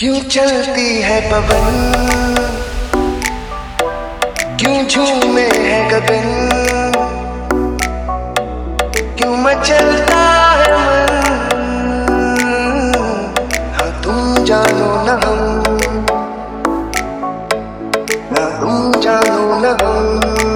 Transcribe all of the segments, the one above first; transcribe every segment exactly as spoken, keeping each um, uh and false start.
क्यों चलती है पवन, क्यों झूमे है गगन, क्यों मचलता है मन। हाँ तुम जानो न हम, ना तुम जानो न हम।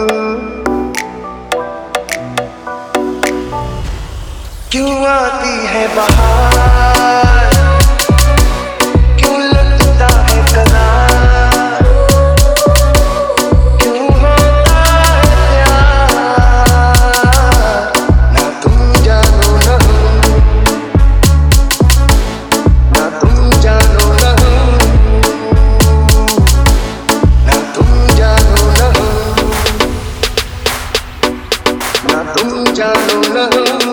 क्यों आती है बहार, क्यों लगता है करार, क्यों होता है प्यार। ना तुम जानो न हम, ना तुम जानो न हम, ना तुम जानो न हम, ना तुम जानो न हम।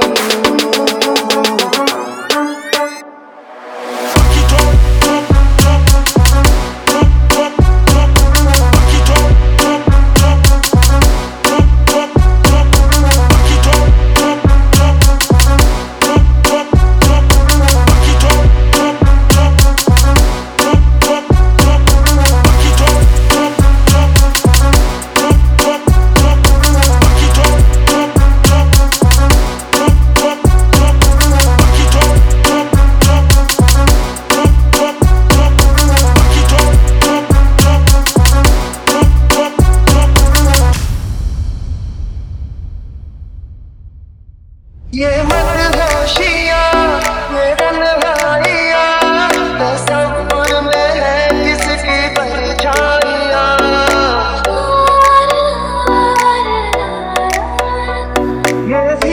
ये मदहोशियाँ, ये तन्हाइयाँ, तसव्वुर में है किसकी परछाइयाँ। ये